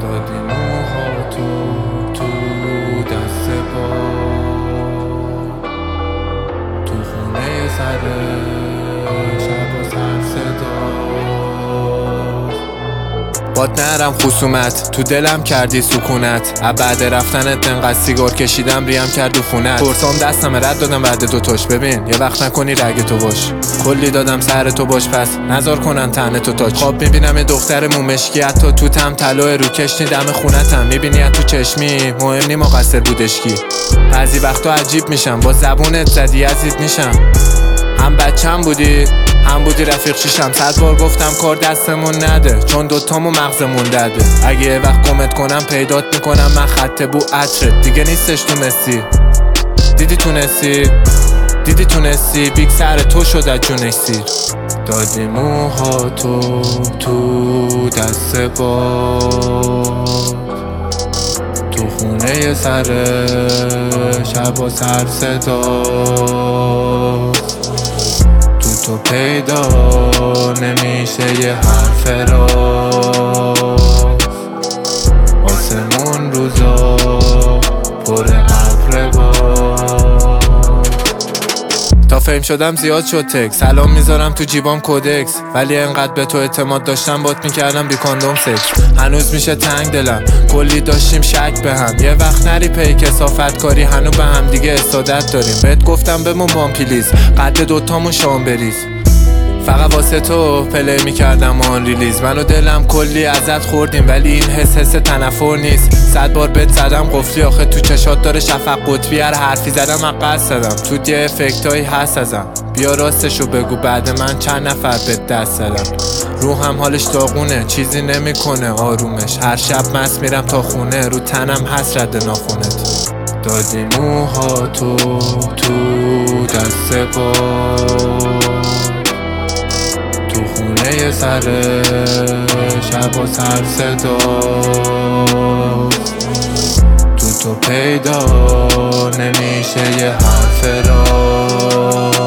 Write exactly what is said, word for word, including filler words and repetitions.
دادی موهاتو تو دست با تو خونه سر شب و سر صدا باد نرم خصومت تو دلم کردی سکونت. بعد رفتنت انقدر سیگار کشیدم ریم کرد عفونت. پرسام دستم رد دادم بعد دوتاش. ببین یه وقت نکنی رگ تو باش. کلی دادم سر تو باش پس نزار کنن تنه تو تاچ. خواب میبینم یه دختر مومشکی حتی تو تم طلوع رو کشتی دم خونتم. میبینی تو چشمی مهم نی مقصر بودشکی. بعضی وقتا عجیب میشم با زبونت زدی عزیز میشم. هم بچم بودی هم بودی رفیق شیشم. صد بار گفتم کار دستمون نده چون دوتامو مغزمون دده. اگه یه وقت کمت کنم پیدات میکنم من خط بو عطرت دیگه نیستش تو مسی. دیدی تونستی دیدی تونستی بیگ سر تو شد از جونش سیر. دادی موهاتو تو دست باد تو خونه سر شب و سر صدا تو پیدا نمیشه یه حرف راست. آسمون روزا پر ابر باد. تا فهم شدم زیاد شد تک. سلام میذارم تو جیبام کودکس. ولی انقدر به تو اعتماد داشتم بات میکردم بی کاندوم سکس. هنوز میشه تنگ دلم کلی داشتیم شک به هم. یه وقت نری پی کسافت کاری هنو به هم دیگه استادت داریم. بهت گفتم بمون بام پلیز قد دوتامون شام بریز. فقط واسه تو پلی میکردم آن ریلیز. من و دلم کلی ازت خوردیم ولی این حس حس تنفر نیست. صد بار بهت زدم قفلی آخه تو چشات داره شفق قطبی. هر حرفی زدم من قصد زدم توت یه افکتایی هست ازم. بیا راستشو بگو بعد من چند نفر بهت دست زدم. روحم حالش داغونه چیزی نمیکنه آرومش. هر شب مست میرم تا خونه رو تنم هست رد ناخونت. دادی موهاتو تو دست باد تو خونه سر شب و سر صدا تو تو پیدا نمیشه یه حرف راست.